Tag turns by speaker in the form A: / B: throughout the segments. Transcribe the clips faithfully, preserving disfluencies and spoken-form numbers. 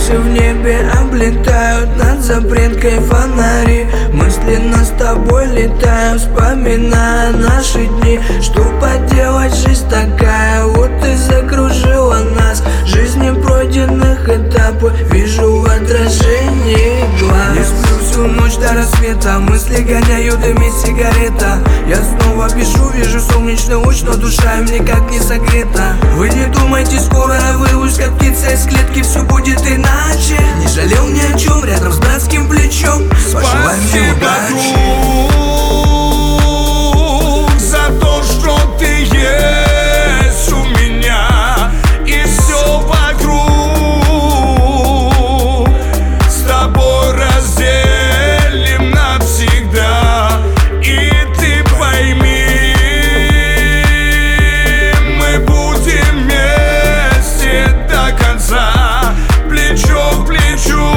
A: Крыши в небе облетают, над запреткой фонари. Мысленно с тобой летаю, вспоминая наши дни. Что поделать, жизнь такая, вот и закружила нас. Жизни пройденных этапов вижу в отражении глаз. Не сплю всю ночь до рассвета, мысли гоняют дымит сигарета. Я снова пишу, вижу солнечный луч, но душа им никак не согрета. Вы не думайте, скоро я вырвусь, как птица из клетки, все будет иначе. Не жалел ни о чем, рядом с братским плечом. Пожелай мне удачи,
B: друг, за то, что ты есть у меня, и все вокруг с тобой разделим навсегда. И ты пойми, мы будем вместе до конца, плечо к плечу.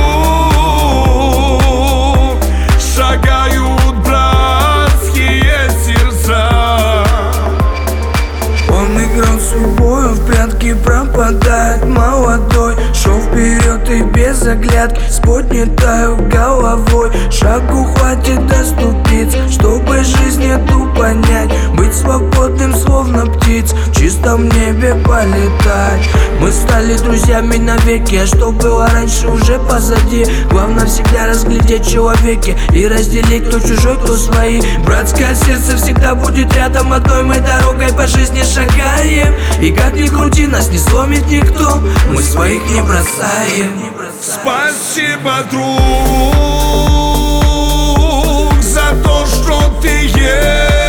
B: Шагают братские сердца.
A: Он играл судьбою, в прятки пропадает молодой. Шел вперед и без оглядки, с поднятой головой. Шагу хватит доступить, чтобы жизнь эту понять. Быть свободным, словно птиц, в чистом небе полетать. Мы стали друзьями навеки, а что было раньше уже позади. Главное всегда разглядеть человеки и разделить, кто чужой, кто свои. Братское сердце всегда будет рядом, одной мы дорогой по жизни шагаем. И как ни крути, нас не сломит никто, мы своих не бросаем.
B: Спасибо, друг, за то, что ты есть.